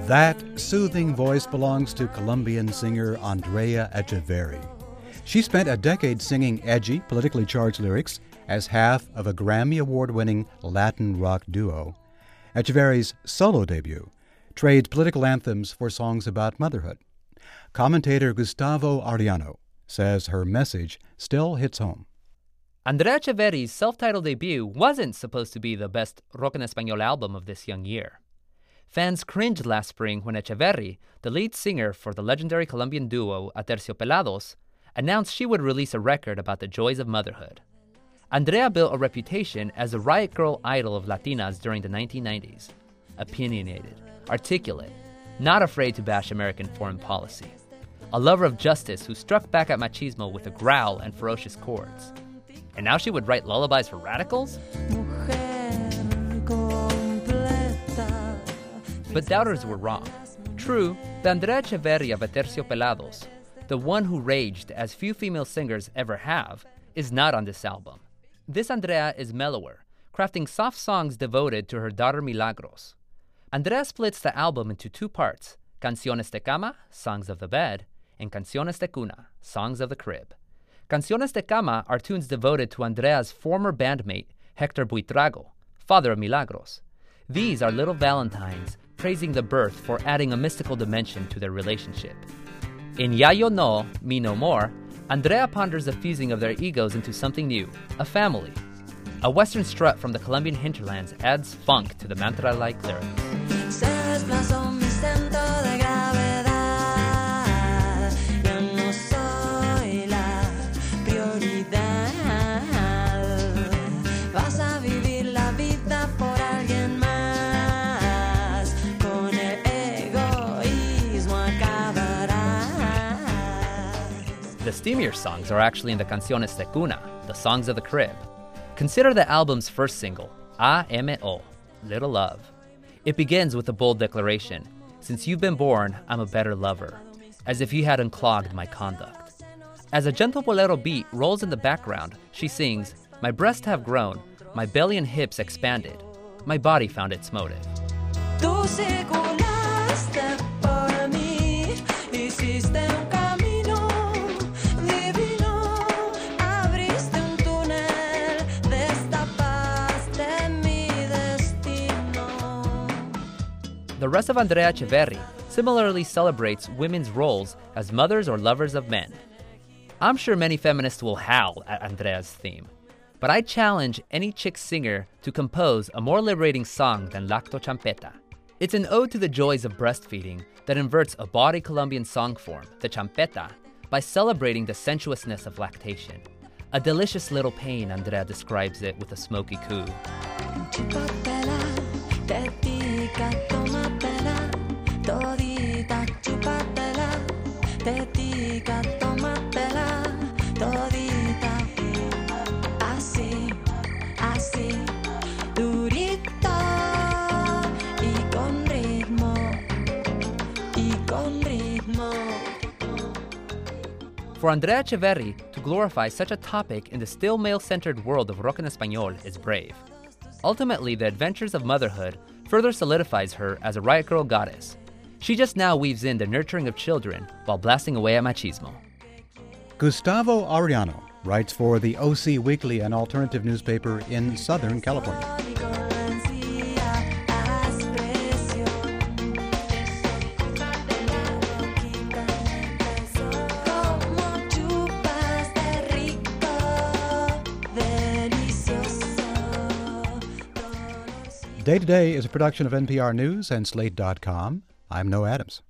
That soothing voice belongs to Colombian singer Andrea Echeverri. She spent a decade singing edgy, politically charged lyrics as half of a Grammy Award-winning Latin rock duo. Echeverri's solo debut trades political anthems for songs about motherhood. Commentator Gustavo Arellano says her message still hits home. Andrea Echeverri's self-titled debut wasn't supposed to be the best rock en español album of this young year. Fans cringed last spring when Echeverri, the lead singer for the legendary Colombian duo Aterciopelados, announced she would release a record about the joys of motherhood. Andrea built a reputation as a riot girl idol of Latinas during the 1990s. Opinionated, articulate, not afraid to bash American foreign policy. A lover of justice who struck back at machismo with a growl and ferocious chords. And now she would write lullabies for radicals? But doubters were wrong. True, the Andrea Echeverri of Aterciopelados, the one who raged as few female singers ever have, is not on this album. This Andrea is mellower, crafting soft songs devoted to her daughter Milagros. Andrea splits the album into two parts, Canciones de Cama, Songs of the Bed, and Canciones de Cuna, Songs of the Crib. Canciones de Cama are tunes devoted to Andrea's former bandmate, Hector Buitrago, father of Milagros. These are little valentines praising the birth for adding a mystical dimension to their relationship. In Ya Yo No, Me No More, Andrea ponders the fusing of their egos into something new, a family. A western strut from the Colombian hinterlands adds funk to the mantra-like lyrics. The steamier songs are actually in the Canciones de Cuna, the Songs of the Crib. Consider the album's first single, A.M.O., Little Love. It begins with a bold declaration, "Since you've been born, I'm a better lover," as if you had unclogged my conduct. As a gentle bolero beat rolls in the background, she sings, "My breasts have grown, my belly and hips expanded, my body found its motive." The rest of Andrea Echeverri similarly celebrates women's roles as mothers or lovers of men. I'm sure many feminists will howl at Andrea's theme, but I challenge any chick singer to compose a more liberating song than Lacto Champeta. It's an ode to the joys of breastfeeding that inverts a bawdy Colombian song form, the champeta, by celebrating the sensuousness of lactation. A delicious little pain, Andrea describes it with a smoky coo. For Andrea Echeverri to glorify such a topic in the still male-centered world of rock en español is brave. Ultimately, the adventures of motherhood further solidifies her as a riot girl goddess. She just now weaves in the nurturing of children while blasting away at machismo. Gustavo Arellano writes for the OC Weekly, an alternative newspaper in Southern California. Day to Day is a production of NPR News and Slate.com. I'm Noah Adams.